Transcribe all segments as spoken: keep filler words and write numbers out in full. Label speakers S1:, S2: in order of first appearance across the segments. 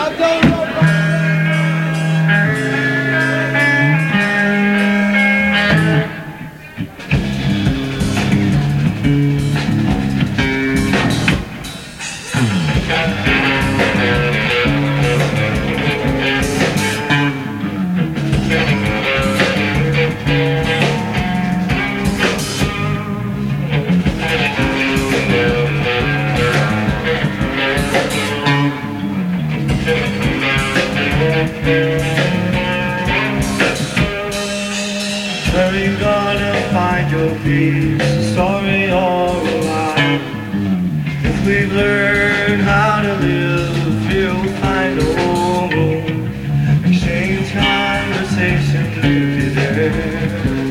S1: Where are you gonna find your peace, a story or a lie? If we've learned how to live, you'll find a home. Exchange conversation if you're there.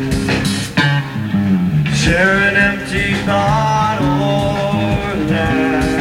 S1: Share an empty thought or laugh.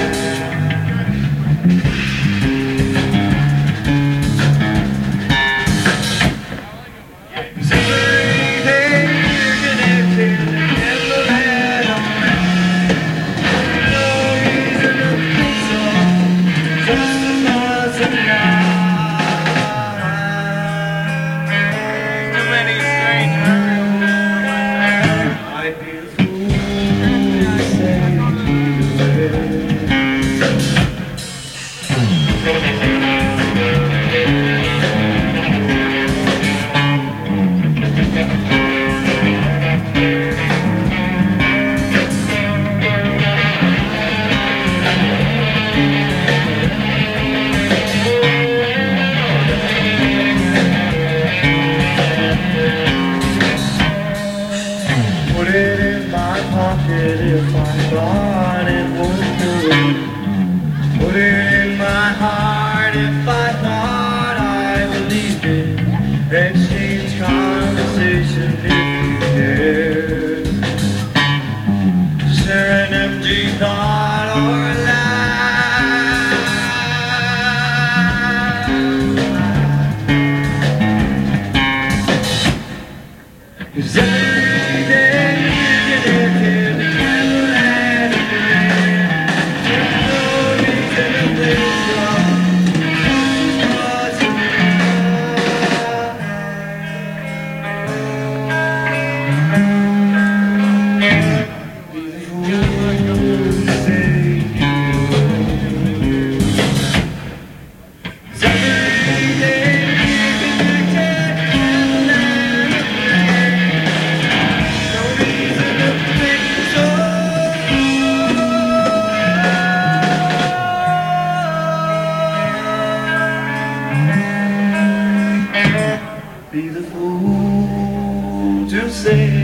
S1: Put it in my pocket if I thought it would do. Put it in my heart if I thought I believed it. Exchange conversation if you dare. Share an empty thought or lie. 'Cause every day be the fool to say